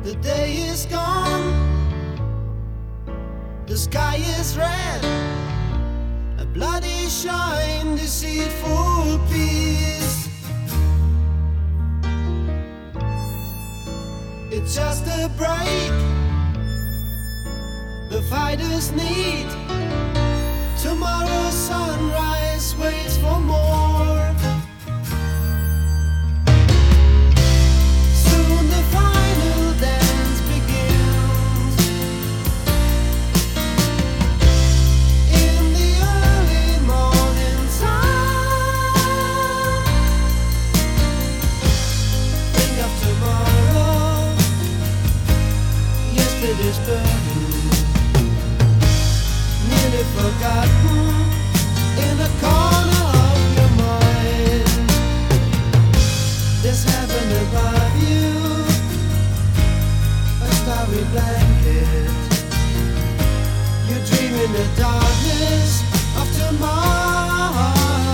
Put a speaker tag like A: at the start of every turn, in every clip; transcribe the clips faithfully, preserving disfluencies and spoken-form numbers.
A: The day is gone, the sky is red, a bloody shine, deceitful peace. It's just a break the fighters need. Tomorrow's sunrise waits for more. Soon the final dance begins. In the early morning sun, think of tomorrow. Yesterday's burden, nearly forgotten in a corner of your mind. There's heaven above you, a starry blanket. You dream in the darkness of tomorrow.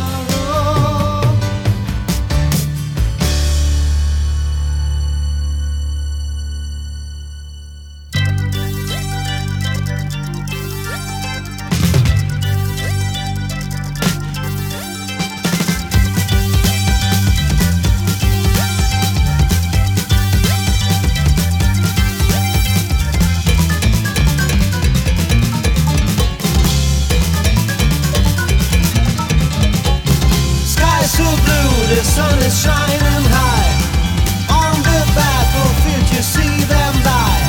A: So blue, the sun is shining high. On the battlefield you see them die.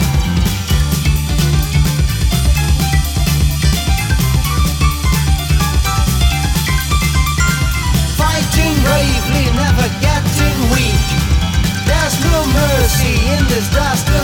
A: Fighting bravely, never getting weak. There's no mercy in this dust.